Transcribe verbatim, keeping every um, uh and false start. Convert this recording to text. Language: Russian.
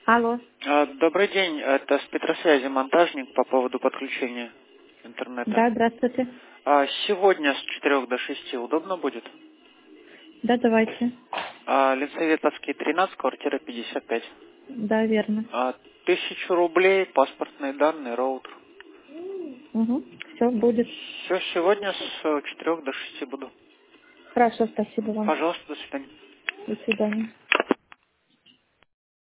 Алло. А, Добрый день, это с Петросвязи монтажник по поводу подключения интернета. Да, здравствуйте. А, Сегодня с четырёх до шести удобно будет? Да, давайте. А, Ленсоветовский тринадцать, квартира пятьдесят пять. Да, верно. А, Тысячу рублей, паспортные данные, роутер. Угу. Все будет. Все, сегодня с четырёх до шести буду. Хорошо, спасибо вам. Пожалуйста, до свидания. До свидания.